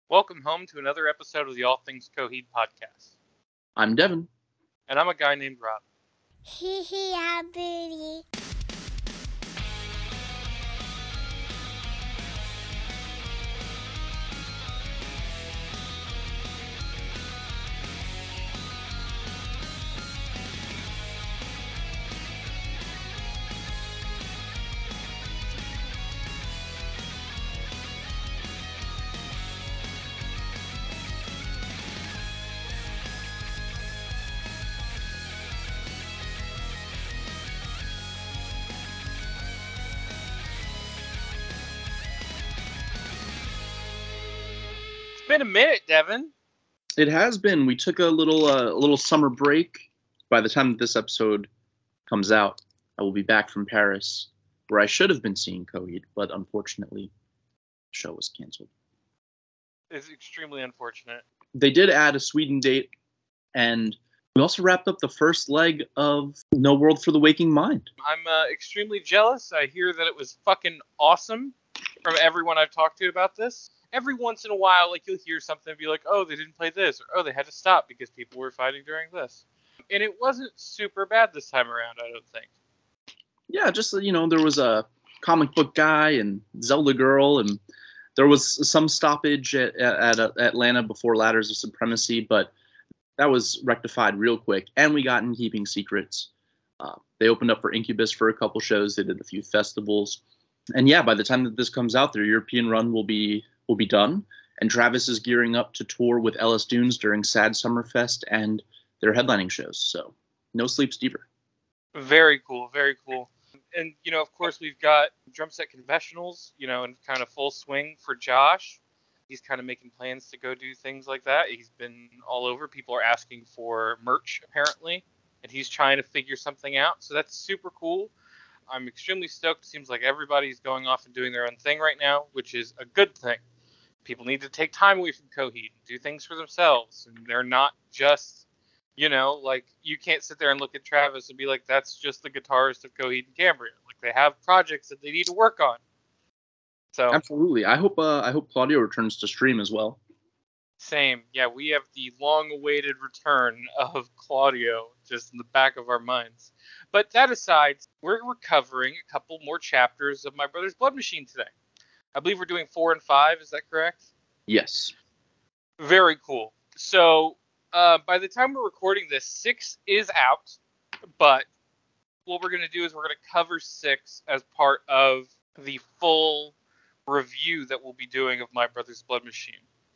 Welcome home to another episode of the All Things Coheed podcast. I'm Devin. And I'm a guy named Rob. Hee hee, ah, booty. It's been a minute, Devin. It has been. We took a little summer break. By the time that this episode comes out, I will be back from Paris, where I should have been seeing Coheed, but unfortunately, the show was canceled. It's extremely unfortunate. They did add a Sweden date, and we also wrapped up the first leg of No World for the Waking Mind. I'm extremely jealous. I hear that it was fucking awesome from everyone I've talked to about this. Every once in a while, you'll hear something and be like, oh, they didn't play this, or oh, they had to stop because people were fighting during this. And it wasn't super bad this time around, I don't think. Yeah, just, there was a comic book guy and Zelda girl, and there was some stoppage at Atlanta before Ladders of Supremacy, but that was rectified real quick, and we got In Keeping Secrets. They opened up for Incubus for a couple shows. They did a few festivals. And yeah, by the time that this comes out, their European run will be done, and Travis is gearing up to tour with Ellis Dunes during Sad Summerfest and their headlining shows. So no sleep, Stever. Very cool, very cool. And, of course, we've got Drum Set Confessionals, in kind of full swing for Josh. He's kind of making plans to go do things like that. He's been all over. People are asking for merch, apparently, and he's trying to figure something out. So that's super cool. I'm extremely stoked. It seems like everybody's going off and doing their own thing right now, which is a good thing. People need to take time away from Coheed and do things for themselves. And they're not just, you can't sit there and look at Travis and be like, that's just the guitarist of Coheed and Cambria. They have projects that they need to work on. So absolutely. I hope Claudio returns to stream as well. Same. Yeah, we have the long-awaited return of Claudio just in the back of our minds. But that aside, we're covering a couple more chapters of My Brother's Blood Machine today. I believe we're doing 4 and 5. Is that correct? Yes. Very cool. So by the time we're recording this, 6 is out. But what we're going to do is we're going to cover 6 as part of the full review that we'll be doing of My Brother's Blood Machine.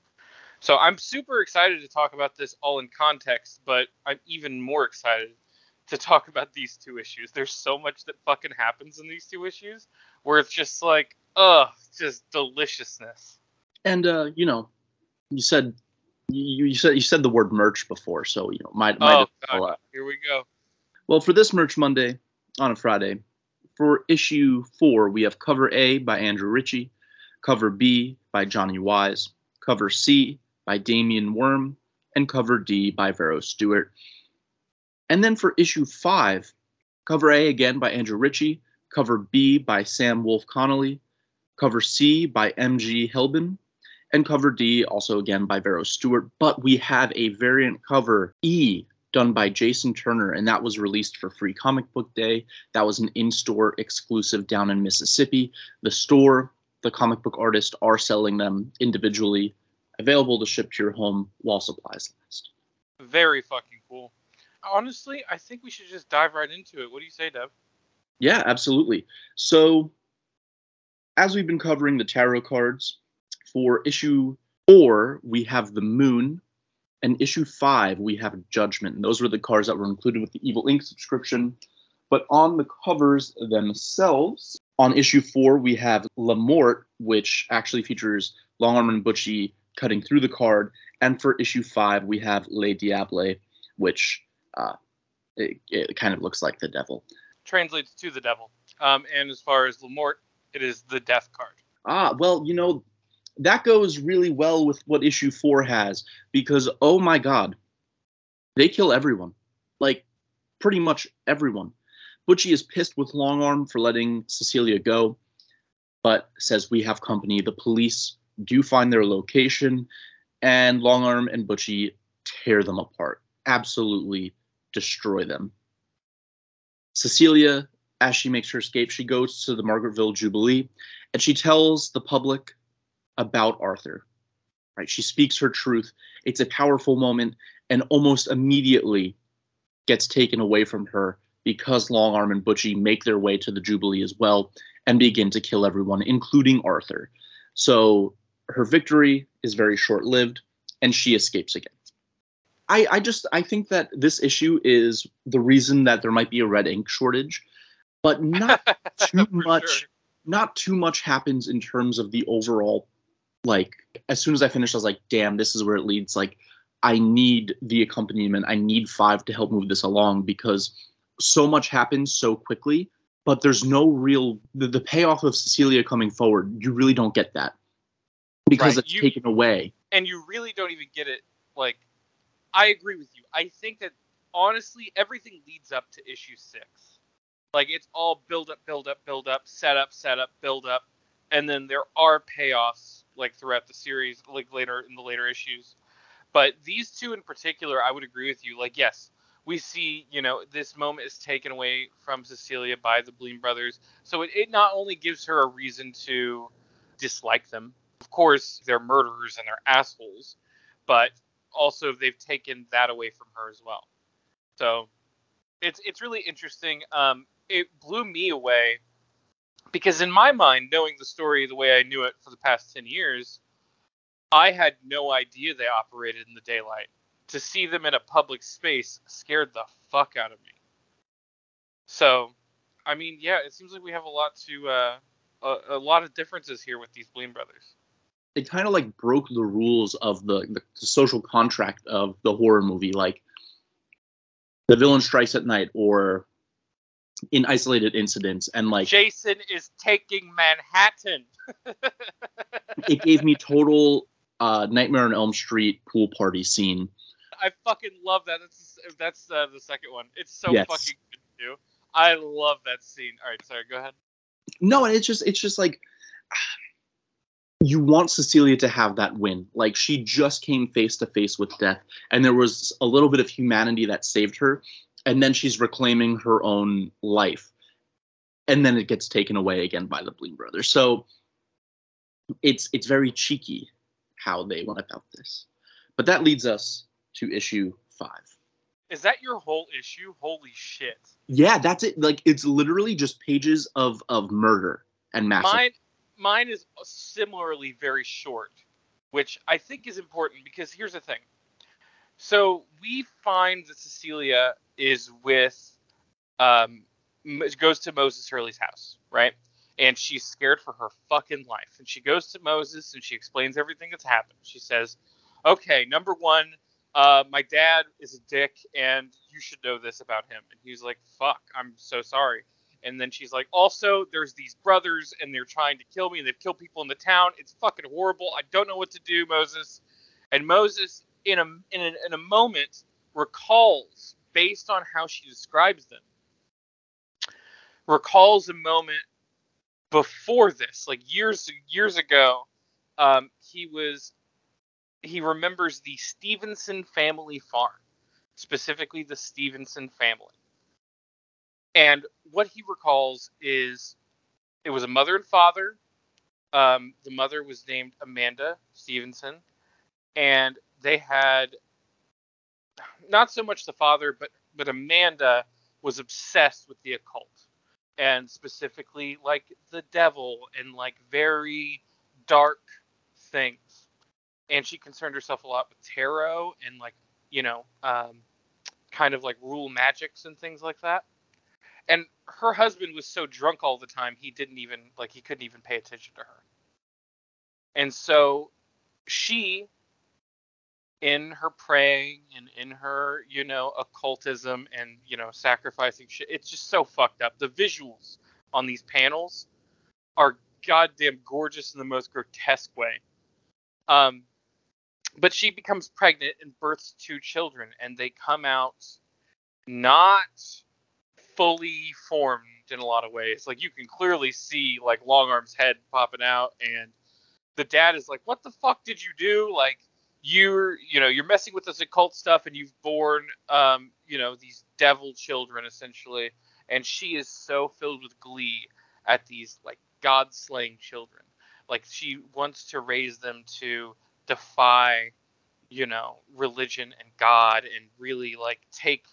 So I'm super excited to talk about this all in context, but I'm even more excited to talk about these 2 issues. There's so much that fucking happens in these 2 issues where it's just like, just deliciousness. And you said the word merch before, so might God, here we go. Well, for this Merch Monday on a Friday, for issue 4, we have cover A by Andrew Ritchie, cover B by Johnny Wise, cover C by Damian Worm, and cover D by Vero Stewart. And then for issue 5, cover A again by Andrew Ritchie, cover B by Sam Wolf Connolly, cover C by M.G. Hilbin, and cover D also again by Vero Stewart. But we have a variant cover E done by Jason Turner, and that was released for Free Comic Book Day. That was an in-store exclusive down in Mississippi. The store, the comic book artist are selling them individually, available to ship to your home while supplies last. Very fucking cool. Honestly, I think we should just dive right into it. What do you say, Dev? Yeah, absolutely. So, as we've been covering the tarot cards, for issue 4, we have the Moon, and issue 5, we have Judgment. And those were the cards that were included with the Evil Ink subscription. But on the covers themselves, on issue 4, we have La Mort, which actually features Longarm and Butchie cutting through the card. And for issue 5, we have Le Diable, which it kind of looks like the devil. Translates to the devil. And as far as La Mort, it is the death card. Well, that goes really well with what issue 4 has, because, oh my God, they kill everyone. Pretty much everyone. Butchie is pissed with Longarm for letting Cecilia go, but says, we have company. The police do find their location, and Longarm and Butchie tear them apart. Absolutely destroy them. Cecilia, as she makes her escape, she goes to the Margaretville Jubilee, and she tells the public about Arthur. Right? She speaks her truth. It's a powerful moment, and almost immediately gets taken away from her because Longarm and Butchie make their way to the Jubilee as well and begin to kill everyone, including Arthur. So her victory is very short-lived, and she escapes again. I think that this issue is the reason that there might be a red ink shortage, but not too much. Sure. Not too much happens in terms of the overall. Like, as soon as I finished, I was like, damn, this is where it leads. Like, I need the accompaniment. I need 5 to help move this along, because so much happens so quickly, but there's no real, the payoff of Cecilia coming forward, you really don't get that, because Right. it's taken away. And you really don't even get it. Like, I agree with you. I think that, honestly, everything leads up to issue 6. Like, it's all build up, set up, build up. And then there are payoffs, like, throughout the series, like, later in the later issues. But these two in particular, I would agree with you. Like, yes, we see, this moment is taken away from Cecilia by the Bleem brothers. So it not only gives her a reason to dislike them. Of course, they're murderers and they're assholes. But also, they've taken that away from her as well. So it's really interesting. It blew me away, because in my mind, knowing the story the way I knew it for the past 10 years, I had no idea they operated in the daylight. To see them in a public space scared the fuck out of me. So, I mean, yeah, it seems like we have a lot of differences here with these Bleem brothers. It kind of like broke the rules of the social contract of the horror movie, like the villain strikes at night or in isolated incidents, and like Jason is taking Manhattan. it gave me total Nightmare on Elm Street pool party scene. I fucking love that. That's the second one. It's so Yes. fucking good to do. I love that scene. All right, sorry, go ahead. No, and it's just like, you want Cecilia to have that win. Like, she just came face to face with death, and there was a little bit of humanity that saved her, and then she's reclaiming her own life, and then it gets taken away again by the Bleem brothers. So it's very cheeky how they went about this. But that leads us to issue 5. Is that your whole issue? Holy shit. Yeah, that's it. Like, it's literally just pages of murder and massacre. Mine is similarly very short, which I think is important, because here's the thing. So we find that Cecilia is with, goes to Moses Hurley's house, right? And she's scared for her fucking life. And she goes to Moses and she explains everything that's happened. She says, okay, number 1, my dad is a dick and you should know this about him. And he's like, fuck, I'm so sorry. And then she's like, also, there's these brothers and they're trying to kill me and they've killed people in the town. It's fucking horrible. I don't know what to do, Moses. And Moses, in a moment, recalls, based on how she describes them, recalls a moment before this, like years ago. He remembers the Stevenson family farm, specifically the Stevenson family. And what he recalls is it was a mother and father. The mother was named Amanda Stevenson, and they had, not so much the father, but Amanda was obsessed with the occult, and specifically like the devil and like very dark things. And she concerned herself a lot with tarot and like, kind of like rule magics and things like that. And her husband was so drunk all the time, he couldn't even pay attention to her. And so she, in her praying and in her, occultism and, sacrificing shit, it's just so fucked up. The visuals on these panels are goddamn gorgeous in the most grotesque way. But she becomes pregnant and births 2 children, and they come out not fully formed in a lot of ways. Like, you can clearly see like Longarm's head popping out, and the dad is like, what the fuck did you do? Like, you're messing with this occult stuff, and you've born, these devil children, essentially. And she is so filled with glee at these, like, God-slaying children. Like, she wants to raise them to defy, religion and God, and really, like, take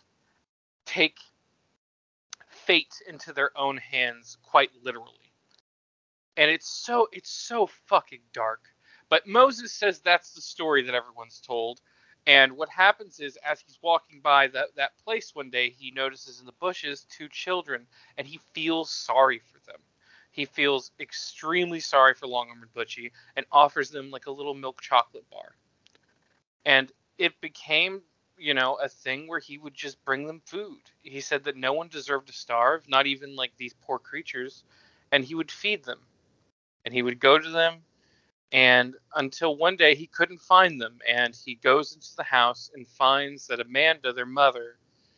fate into their own hands, quite literally. And it's so fucking dark. But Moses says that's the story that everyone's told. And what happens is, as he's walking by that place one day, he notices in the bushes 2 children, and he feels sorry for them. He feels extremely sorry for Long-Armed Butchie, and offers them like a little milk chocolate bar. And it became, a thing where he would just bring them food. He said that no one deserved to starve, not even like these poor creatures, and he would feed them. And he would go to them, and until one day he couldn't find them, and he goes into the house and finds that Amanda, their mother,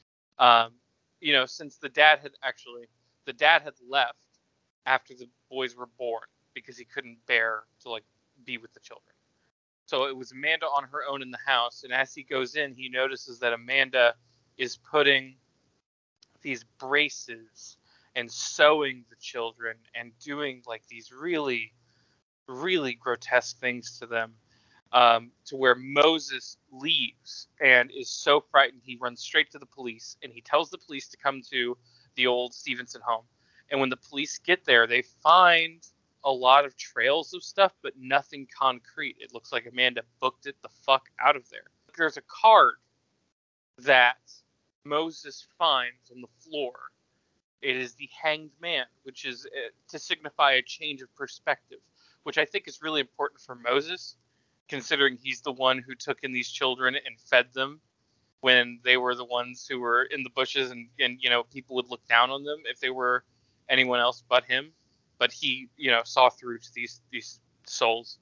since the dad had left after the boys were born because he couldn't bear to, like, be with the children. So it was Amanda on her own in the house, and as he goes in, he notices that Amanda is putting these braces and sewing the children and doing, like, these really, really grotesque things to them, to where Moses leaves and is so frightened he runs straight to the police, and he tells the police to come to the old Stevenson home. And when the police get there, they find a lot of trails of stuff, but nothing concrete. It looks like Amanda booked it the fuck out of there. There's a card that Moses finds on the floor. It is the Hanged Man, which is to signify a change of perspective, which I think is really important for Moses, considering he's the one who took in these children and fed them when they were the ones who were in the bushes, and people would look down on them if they were anyone else but him. But he, saw through to these souls.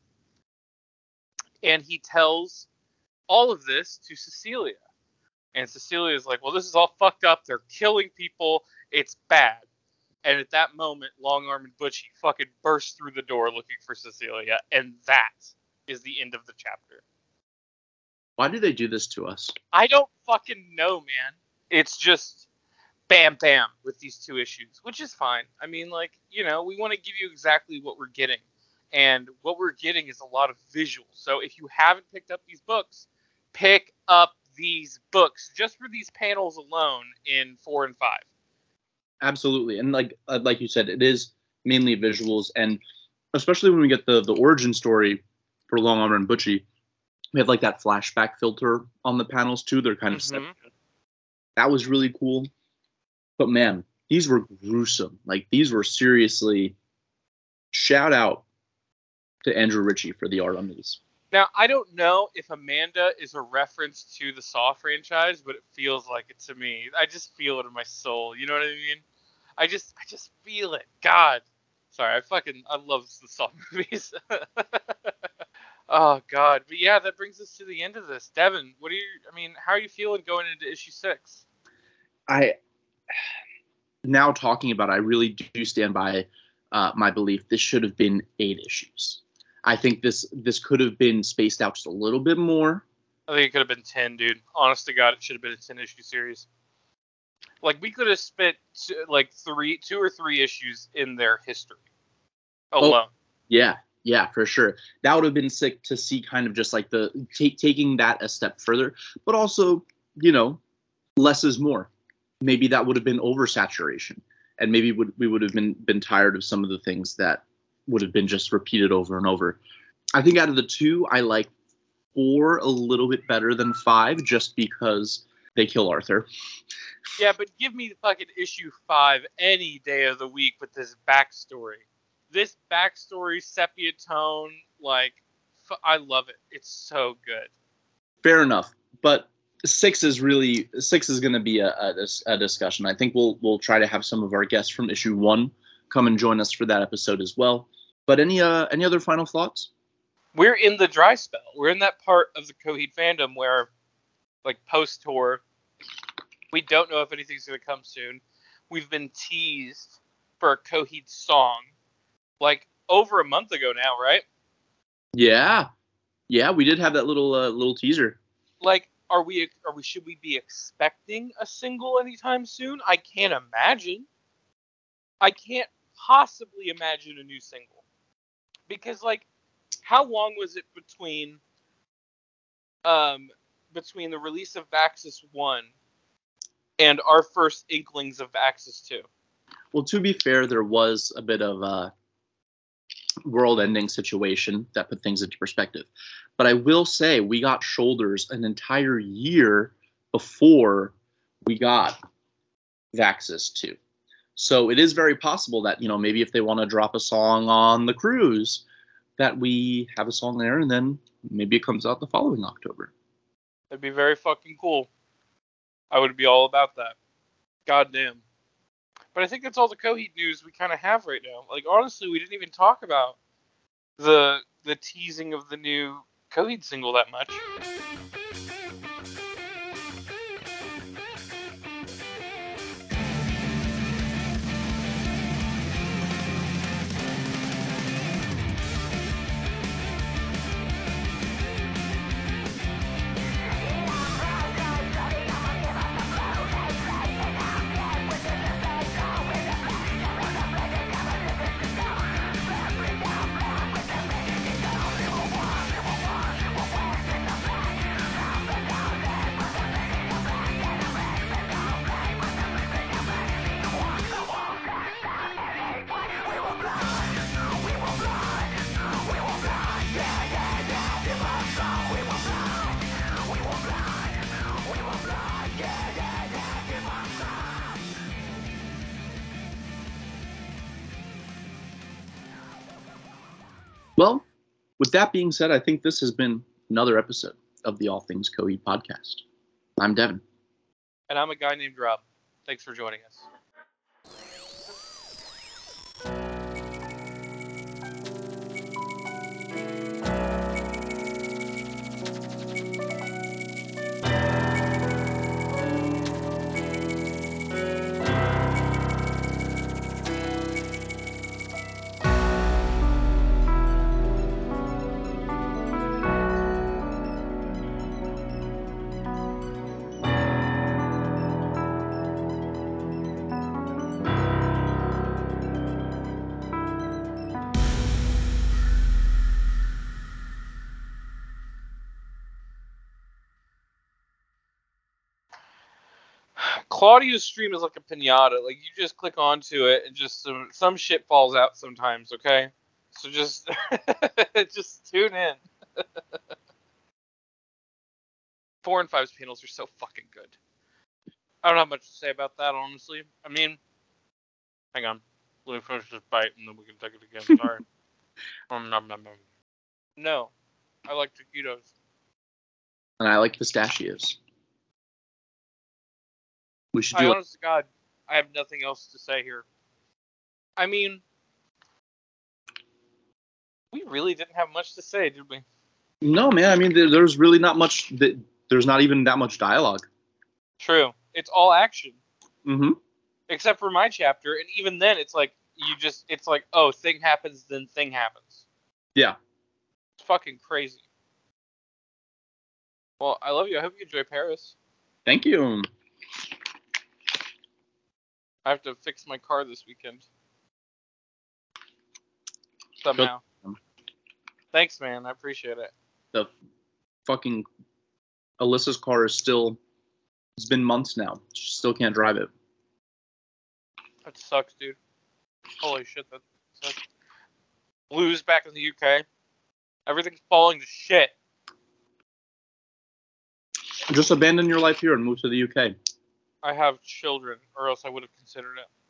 And he tells all of this to Cecilia. And Cecilia is like, well, this is all fucked up. They're killing people. It's bad. And at that moment, Long-Armed Butchie fucking bursts through the door looking for Cecilia. And that is the end of the chapter. Why do they do this to us? I don't fucking know, man. It's just bam, bam with these 2 issues, which is fine. I mean, like, we want to give you exactly what we're getting. And what we're getting is a lot of visuals. So if you haven't picked up these books, pick up these books just for these panels alone in 4 and 5. Absolutely. And like you said, it is mainly visuals. And especially when we get the origin story for Long-Armed Butchie, we have like that flashback filter on the panels too. They're kind of separate. That was really cool. But man, these were gruesome. Like, these were seriously, shout out to Andrew Ritchie for the art on these. Now, I don't know if Amanda is a reference to the Saw franchise, but it feels like it to me. I just feel it in my soul. You know what I mean? I just feel it. God. Sorry, I love the Saw movies. Oh, God. But yeah, that brings us to the end of this. Devin, how are you feeling going into issue 6? Now talking about it, I really do stand by my belief this should have been 8 issues. I think this could have been spaced out just a little bit more. I think it could have been 10, dude. Honest to God, it should have been a 10-issue series. Like, we could have spent, 2 or 3 issues in their history alone. Oh, yeah, for sure. That would have been sick to see, kind of just like taking that a step further. But also, less is more. Maybe that would have been oversaturation. And maybe we would have been tired of some of the things that would have been just repeated over and over. I think out of the 2, I like 4 a little bit better than 5, just because they kill Arthur. Yeah, but give me the fucking issue 5 any day of the week with this backstory. This backstory, sepia tone, like, I love it. It's so good. Fair enough. But 6 is going to be a discussion. I think we'll try to have some of our guests from issue 1 come and join us for that episode as well. But any other final thoughts? We're in the dry spell. We're in that part of the Coheed fandom where, like, post-tour, we don't know if anything's going to come soon. We've been teased for a Coheed song, like, over a month ago now, right? Yeah. Yeah, we did have that little teaser. Like, should we be expecting a single anytime soon? I can't imagine. I can't possibly imagine a new single. Because, like, how long was it between the release of Vaxxus 1 and our first inklings of Vaxxus 2? Well, to be fair, there was a bit of a world-ending situation that put things into perspective. But I will say we got Shoulders an entire year before we got Vaxxus 2. So it is very possible that, maybe if they want to drop a song on the cruise, that we have a song there and then maybe it comes out the following October. That'd be very fucking cool. I would be all about that. Goddamn. But I think that's all the Coheed news we kind of have right now. Like, honestly, we didn't even talk about the teasing of the new Coheed single that much. Well, with that being said, I think this has been another episode of the All Things Coheed podcast. I'm Devin. And I'm a guy named Rob. Thanks for joining us. Claudio's stream is like a pinata. Like, you just click onto it and just some shit falls out sometimes, okay? So just just tune in. 4 and 5's panels are so fucking good. I don't have much to say about that, honestly. I mean, hang on. Let me finish this bite and then we can take it again. Sorry. No, I like taquitos. And I like pistachios. We should do honest to God, I have nothing else to say here. I mean, we really didn't have much to say, did we? No, man. I mean, there's really not much. There's not even that much dialogue. True. It's all action. Mm-hmm. Except for my chapter, and even then, it's like it's like, oh, thing happens, then thing happens. Yeah. It's fucking crazy. Well, I love you. I hope you enjoy Paris. Thank you. I have to fix my car this weekend. Somehow. Good. Thanks, man. I appreciate it. The fucking Alyssa's car is still. It's been months now. She still can't drive it. That sucks, dude. Holy shit, that sucks. Blues back in the UK. Everything's falling to shit. Just abandon your life here and move to the UK. I have children, or else I would have considered it.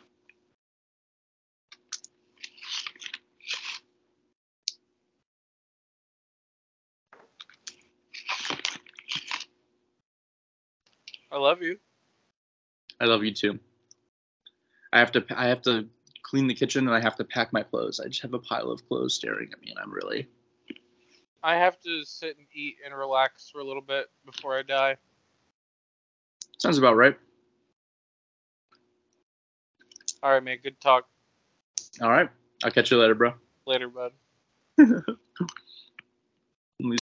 I love you. I love you too. I have to clean the kitchen and I have to pack my clothes. I just have a pile of clothes staring at me, and I'm really. I have to sit and eat and relax for a little bit before I die. Sounds about right. All right, man. Good talk. All right. I'll catch you later, bro. Later, bud.